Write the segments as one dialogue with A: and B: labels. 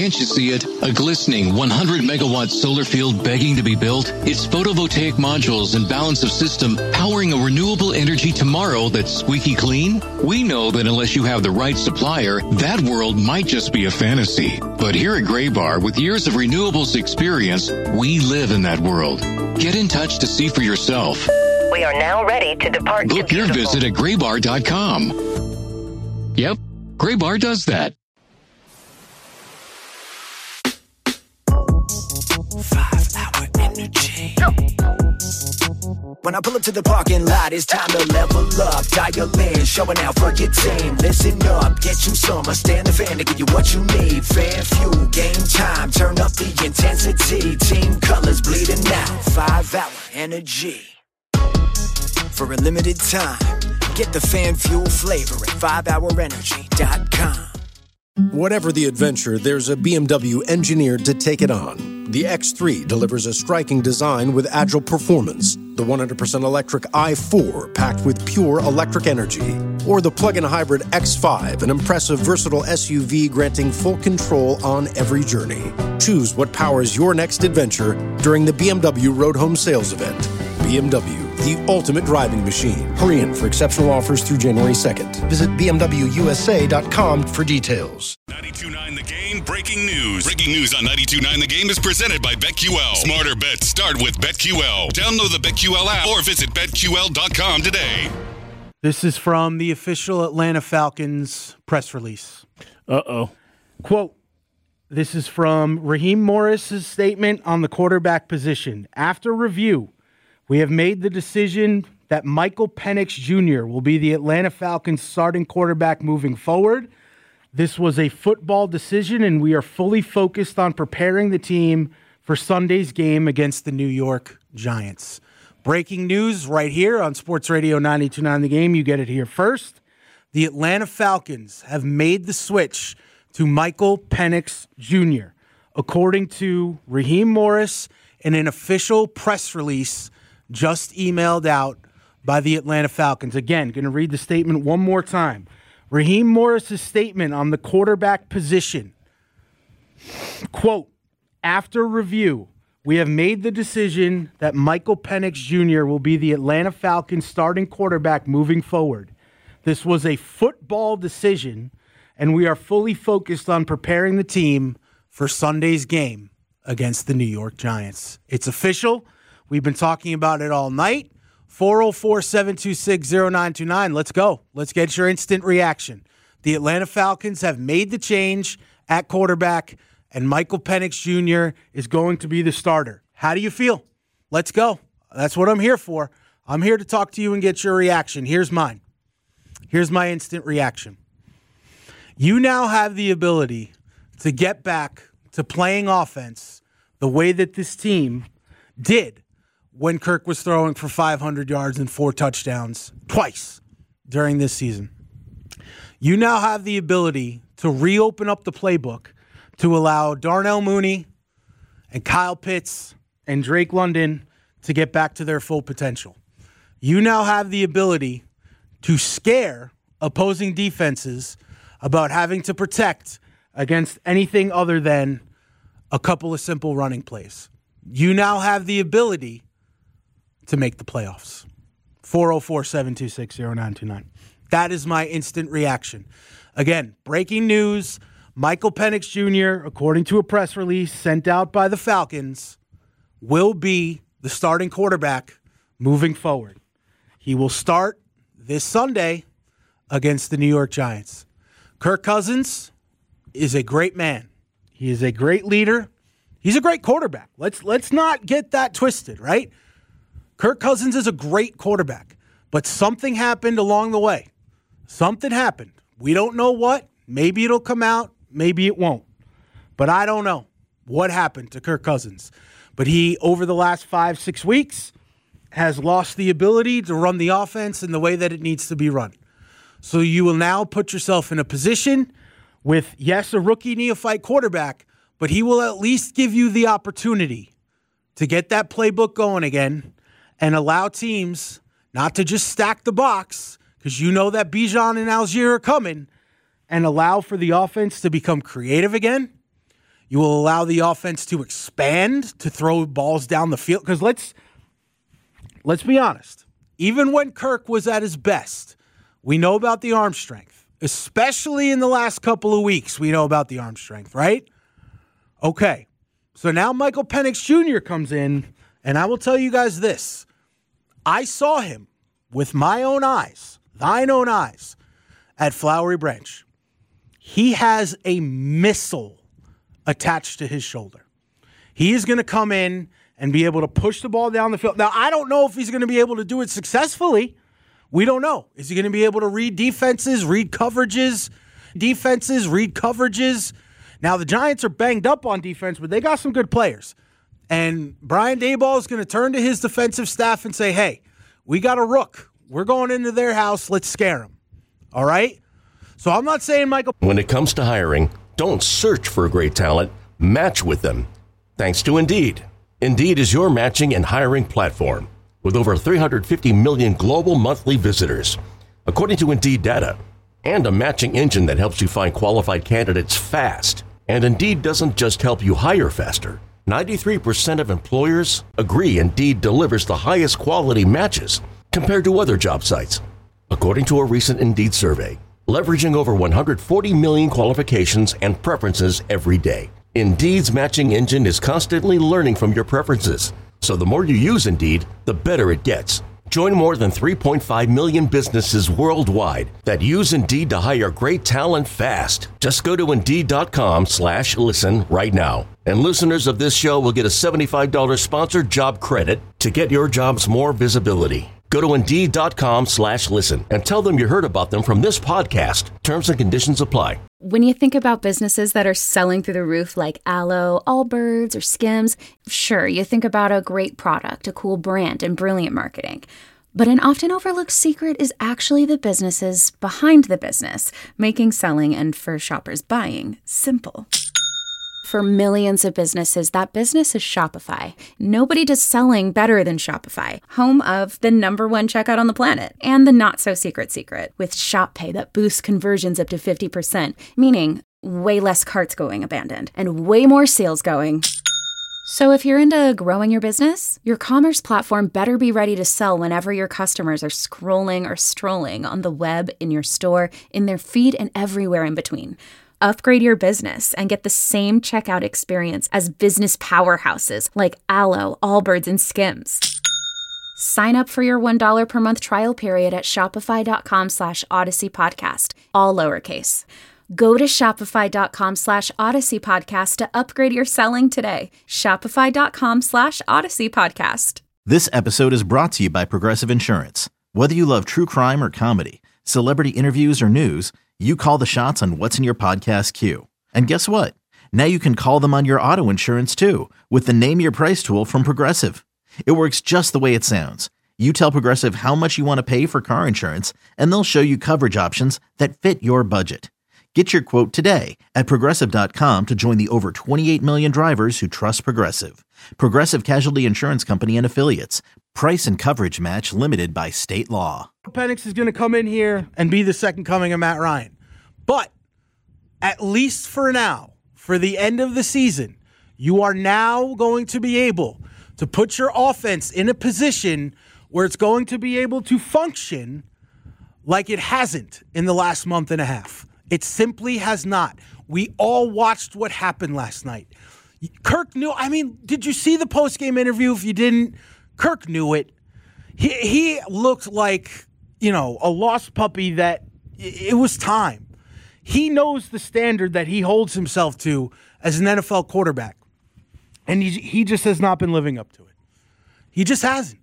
A: Can't you see it? A glistening 100-megawatt solar field begging to be built? It's photovoltaic modules and balance of system powering a renewable energy tomorrow that's squeaky clean? We know that unless you have the right supplier, that world might just be a fantasy. But here at Graybar, with years of renewables experience, we live in that world. Get in touch to see for yourself.
B: We are now ready to depart.
A: Book your visit at graybar.com. Yep, Graybar does that.
C: 5-hour energy. When I pull up to the parking lot, it's time to level up. Dial in, showing out for your team. Listen up, get you some. I stand the fan to give you what you need. Fan fuel, game time, turn up the intensity. Team colors bleeding out. 5-hour energy. For a limited time, get the fan fuel flavor at 5hourenergy.com.
D: Whatever the adventure, there's a BMW engineered to take it on. The X3 delivers a striking design with agile performance. The 100% electric i4 packed with pure electric energy. Or the plug-in hybrid X5, an impressive versatile SUV granting full control on every journey. Choose what powers your next adventure during the BMW Road Home Sales Event. BMW, the ultimate driving machine. Hurry in for exceptional offers through January 2nd. Visit BMWUSA.com for details.
E: 92.9 The Game breaking news. Breaking news on 92.9 The Game is presented by BetQL. Smarter bets start with BetQL. Download the BetQL app or visit BetQL.com today.
F: This is from the official Atlanta Falcons press release. Quote, this is from Raheem Morris's statement on the quarterback position. After review, we have made the decision that Michael Penix Jr. will be the Atlanta Falcons starting quarterback moving forward. This was a football decision, and we are fully focused on preparing the team for Sunday's game against the New York Giants. Breaking news right here on Sports Radio 92.9 The Game. You get it here first. The Atlanta Falcons have made the switch to Michael Penix Jr., according to Raheem Morris in an official press release just emailed out by the Atlanta Falcons. Again, going to read the statement one more time. Raheem Morris's statement on the quarterback position. Quote, after review, we have made the decision that Michael Penix Jr. will be the Atlanta Falcons starting quarterback moving forward. This was a football decision, and we are fully focused on preparing the team for Sunday's game against the New York Giants. It's official. We've been talking about it all night. 404-726-0929. Let's go. Let's get your instant reaction. The Atlanta Falcons have made the change at quarterback, and Michael Penix Jr. is going to be the starter. How do you feel? Let's go. That's what I'm here for. I'm here to talk to you and get your reaction. Here's mine. Here's my instant reaction. You now have the ability to get back to playing offense the way that this team did when Kirk was throwing for 500 yards and 4 touchdowns twice during this season. You now have the ability to reopen up the playbook to allow Darnell Mooney and Kyle Pitts and Drake London to get back to their full potential. You now have the ability to scare opposing defenses about having to protect against anything other than a couple of simple running plays. You now have the ability to make the playoffs. 404-726-0929. That is my instant reaction. Again, breaking news, Michael Penix Jr., according to a press release sent out by the Falcons, will be the starting quarterback moving forward. He will start this Sunday against the New York Giants. Kirk Cousins is a great man. He is a great leader. He's a great quarterback. Let's not get that twisted, right? Kirk Cousins is a great quarterback, but something happened along the way. Something happened. We don't know what. Maybe it'll come out. Maybe it won't. But I don't know what happened to Kirk Cousins. But he, over the last 5-6 weeks, has lost the ability to run the offense in the way that it needs to be run. So you will now put yourself in a position with, yes, a rookie neophyte quarterback, but he will at least give you the opportunity to get that playbook going again and allow teams not to just stack the box, because you know that Bijan and Algier are coming, and allow for the offense to become creative again. You will allow the offense to expand, to throw balls down the field. Because let's be honest. Even when Kirk was at his best, we know about the arm strength. Especially in the last couple of weeks, we know about the arm strength, right? Okay. So now Michael Penix Jr. comes in, and I will tell you guys this. I saw him with my own eyes, thine own eyes, at Flowery Branch. He has a missile attached to his shoulder. He is going to come in and be able to push the ball down the field. Now, I don't know if he's going to be able to do it successfully. We don't know. Is he going to be able to read defenses, read coverages, Now, the Giants are banged up on defense, but they got some good players. And Brian Daboll is going to turn to his defensive staff and say, hey, we got a rook. We're going into their house. Let's scare them. All right? So I'm not saying Michael.
G: When it comes to hiring, don't search for great talent. Match with them. Thanks to Indeed. Indeed is your matching and hiring platform with over 350 million global monthly visitors, according to Indeed data, and a matching engine that helps you find qualified candidates fast. And Indeed doesn't just help you hire faster. 93% of employers agree Indeed delivers the highest quality matches compared to other job sites, according to a recent Indeed survey, leveraging over 140 million qualifications and preferences every day. Indeed's matching engine is constantly learning from your preferences, so the more you use Indeed, the better it gets. Join more than 3.5 million businesses worldwide that use Indeed to hire great talent fast. Just go to Indeed.com/listen right now. And listeners of this show will get a $75 sponsored job credit to get your jobs more visibility. Go to Indeed.com/listen and tell them you heard about them from this podcast. Terms and conditions apply.
H: When you think about businesses that are selling through the roof like Aloe, Allbirds, or Skims, sure, you think about a great product, a cool brand, and brilliant marketing. But an often overlooked secret is actually the businesses behind the business, making selling and, for shoppers, buying simple. For millions of businesses, that business is Shopify. Nobody does selling better than Shopify, home of the #1 checkout on the planet, and the not-so-secret secret, with Shop Pay that boosts conversions up to 50%, meaning way less carts going abandoned, and way more sales going. So if you're into growing your business, your commerce platform better be ready to sell whenever your customers are scrolling or strolling on the web, in your store, in their feed, and everywhere in between. Upgrade your business and get the same checkout experience as business powerhouses like Aloe, Allbirds, and Skims. Sign up for your $1 per month trial period at shopify.com/Odyssey Podcast, all lowercase. Go to shopify.com/Odyssey Podcast to upgrade your selling today. Shopify.com/Odyssey Podcast.
I: This episode is brought to you by Progressive Insurance. Whether you love true crime or comedy, celebrity interviews or news, you call the shots on what's in your podcast queue. And guess what? Now you can call them on your auto insurance too with the Name Your Price tool from Progressive. It works just the way it sounds. You tell Progressive how much you want to pay for car insurance, and they'll show you coverage options that fit your budget. Get your quote today at Progressive.com to join the over 28 million drivers who trust Progressive. Progressive Casualty Insurance Company and Affiliates. Price and coverage match limited by state law.
F: Penix is going to come in here and be the second coming of Matt Ryan. But at least for now, for the end of the season, you are now going to be able to put your offense in a position where it's going to be able to function like it hasn't in the last month and a half. It simply has not. We all watched what happened last night. Kirk knew. I mean, did you see the post-game interview? If you didn't, Kirk knew it. He looked like, a lost puppy that it was time. He knows the standard that he holds himself to as an NFL quarterback. And he just has not been living up to it. He just hasn't.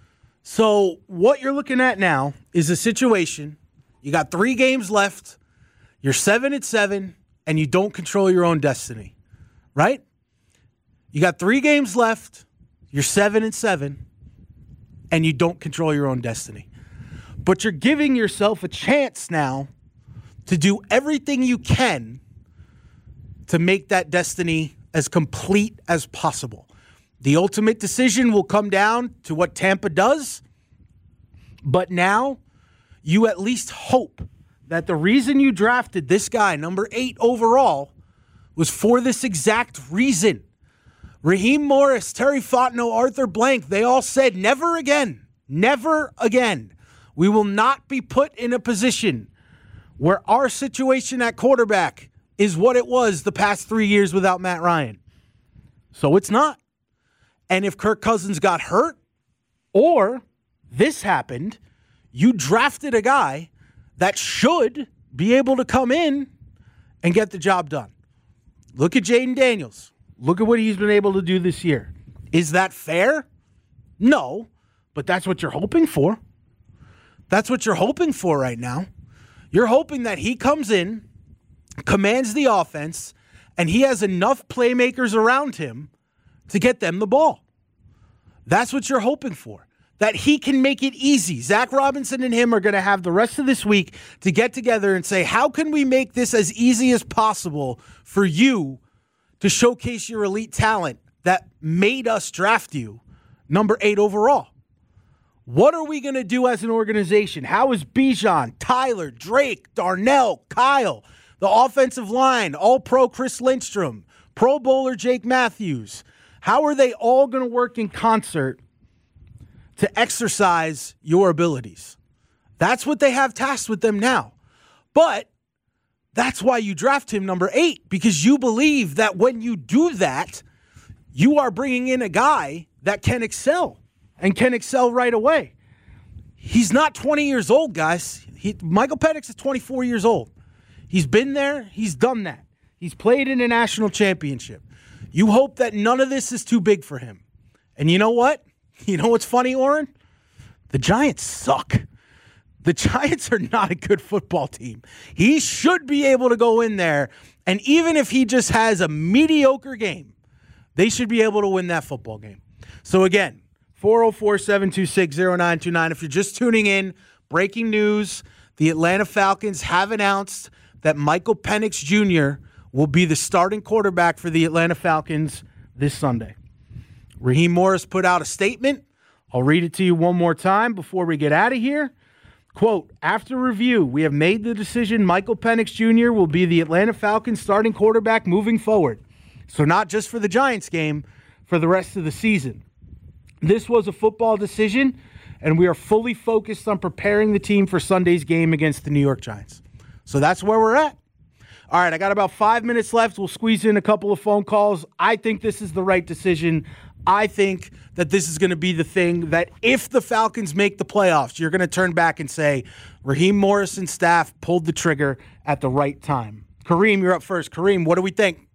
F: So what you're looking at now is a situation. You got 3 games left. You're 7-7, and you don't control your own destiny, right? You got 3 games left. You're 7-7, and you don't control your own destiny. But you're giving yourself a chance now to do everything you can to make that destiny as complete as possible. The ultimate decision will come down to what Tampa does, but now you at least hope that the reason you drafted this guy, number 8 overall, was for this exact reason. Raheem Morris, Terry Fontenot, Arthur Blank, they all said never again, never again. We will not be put in a position where our situation at quarterback is what it was the past 3 years without Matt Ryan. So it's not. And if Kirk Cousins got hurt or this happened, you drafted a guy that should be able to come in and get the job done. Look at Jaden Daniels. Look at what he's been able to do this year. Is that fair? No, but that's what you're hoping for. That's what you're hoping for right now. You're hoping that he comes in, commands the offense, and he has enough playmakers around him to get them the ball. That's what you're hoping for. That he can make it easy. Zach Robinson and him are going to have the rest of this week to get together and say, how can we make this as easy as possible for you to showcase your elite talent that made us draft you number 8 overall? What are we going to do as an organization? How is Bijan, Tyler, Drake, Darnell, Kyle, the offensive line, All-Pro Chris Lindstrom, Pro Bowler Jake Matthews, how are they all going to work in concert to exercise your abilities? That's what they have tasked with them now. But that's why you draft him number 8, because you believe that when you do that, you are bringing in a guy that can excel and can excel right away. He's not 20 years old, guys. Michael Penix is 24 years old. He's been there. He's done that. He's played in a national championship. You hope that none of this is too big for him. And you know what? You know what's funny, Oren? The Giants suck. The Giants are not a good football team. He should be able to go in there, and even if he just has a mediocre game, they should be able to win that football game. So again, 404-726-0929. If you're just tuning in, breaking news, the Atlanta Falcons have announced that Michael Penix Jr. will be the starting quarterback for the Atlanta Falcons this Sunday. Raheem Morris put out a statement. I'll read it to you one more time before we get out of here. Quote, after review, we have made the decision Michael Penix Jr. will be the Atlanta Falcons starting quarterback moving forward. So not just for the Giants game, for the rest of the season. This was a football decision, and we are fully focused on preparing the team for Sunday's game against the New York Giants. So that's where we're at. All right, I got about 5 minutes left. We'll squeeze in a couple of phone calls. I think this is the right decision. I think that this is going to be the thing that if the Falcons make the playoffs, you're going to turn back and say, Raheem Morris and staff pulled the trigger at the right time. Kareem, you're up first. Kareem, what do we think?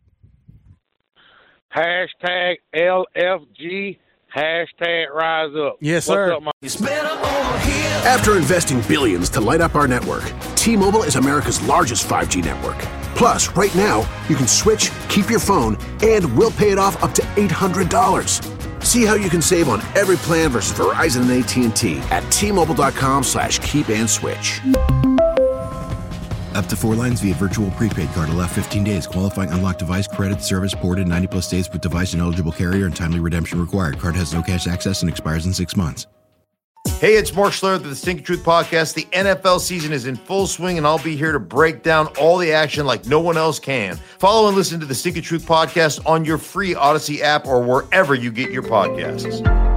J: Hashtag LFG, hashtag rise up.
F: Yes, sir.
C: It's better over here. After investing billions to light up our network, T-Mobile is America's largest 5G network. Plus, right now, you can switch, keep your phone, and we'll pay it off up to $800. See how you can save on every plan versus Verizon and AT&T at T-Mobile.com/keep-and-switch.
K: Up to 4 lines via virtual prepaid card. Allow 15 days. Qualifying unlocked device credit service ported 90+ states with device and eligible carrier and timely redemption required. Card has no cash access and expires in 6 months.
L: Hey, it's Mark Schlereth of the Stinking Truth Podcast. The NFL season is in full swing, and I'll be here to break down all the action like no one else can. Follow and listen to the Stinking Truth Podcast on your free Odyssey app or wherever you get your podcasts.